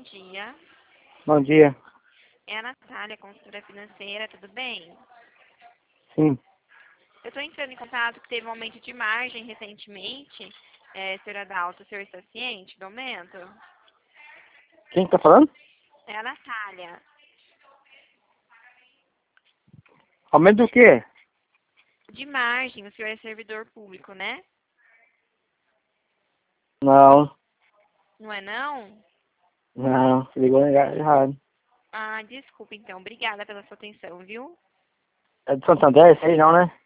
bom dia. Bom dia. É a Natália, consultora financeira, tudo bem? Sim. Eu estou entrando em contato que teve um aumento de margem recentemente. Senhora Dalto, o senhor está ciente do aumento? Quem tá falando? É a Natália. Aumento do quê? De margem, o senhor é servidor público, né? Não. Não é não? Não. Você ligou no lugar errado. Ah, desculpa então. Obrigada pela sua atenção, viu? É de Santander, esse aí não, né?